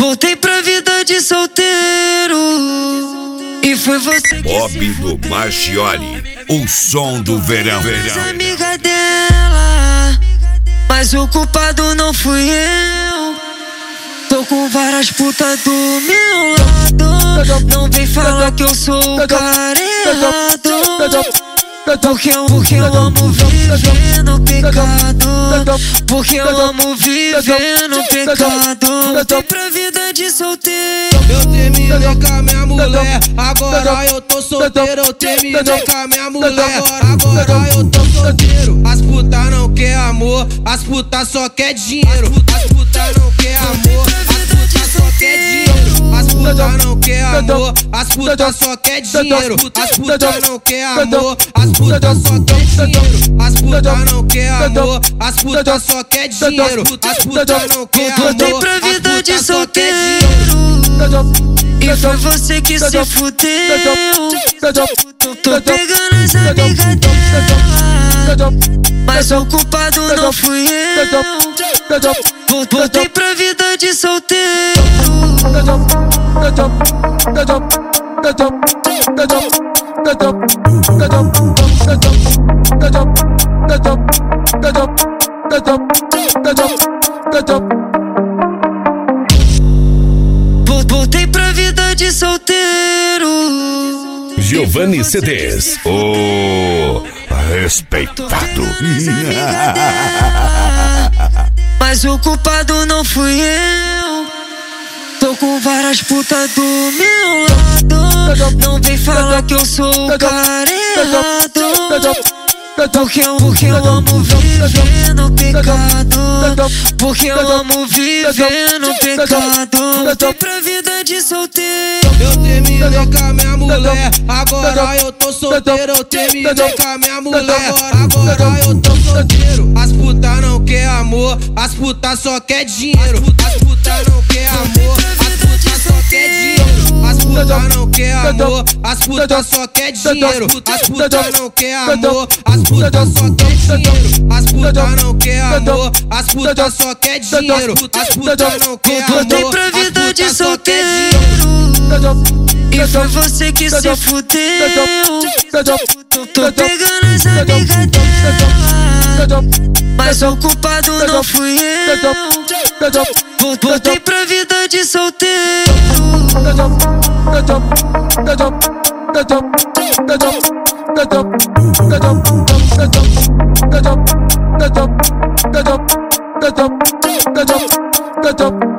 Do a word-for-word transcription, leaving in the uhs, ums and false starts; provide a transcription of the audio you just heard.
Voltei pra vida de solteiro e foi você que Bob do Marchioli, o som do verão. verão. amiga dela, mas o culpado não fui eu. Tô com várias putas do meu lado, não vem falar que eu sou o cara errado. Porque eu, porque eu amo viver no pecado. Porque eu amo viver no pecado. Voltei pra vida de solteiro. Eu terminei com a minha mulher, agora eu tô solteiro. Eu terminei com a minha mulher, agora eu tô solteiro. As putas não quer amor, as putas só quer dinheiro. As putas não quer amor, as putas só quer dinheiro. As putas não quer amor, as putas só quer dinheiro. As putas não quer amor, as putas só quer dinheiro. As putas não quer amor, as putas só quer dinheiro. As putas não quer amor, voltei pra vida de solteiro e foi você que se fudeu. Tô pegando as amigas dela, mas o culpado não fui eu. Voltei pra vida de solteiro. Voltei pra vida de solteiro. Giovanni C Ds, o respeitado. Mas o culpado não fui eu. Tô com várias putas do meu lado, não vem falar que eu sou o cara errado. Porque eu, porque eu amo viver no pecado. Porque eu amo viver no pecado. Voltei pra vida de solteiro. Eu terminei com a minha mulher, agora eu tô solteiro. Eu terminei com a minha mulher, agora eu tô solteiro. As putas não quer amor, as putas só quer dinheiro. As putas não quer amor, as putas só quer dinheiro. As putas não quer amor, as putas só quer dinheiro. As putas não quer amor, as putas só quer dinheiro. As putas não quer amor, as putas só quer dinheiro. As putas não quer amor, voltei pra vida de solteiro e foi você que se fudeu. Tô pegando as amigas dela, mas o culpado não fui eu. Voltei pra vida de solteiro. Stop.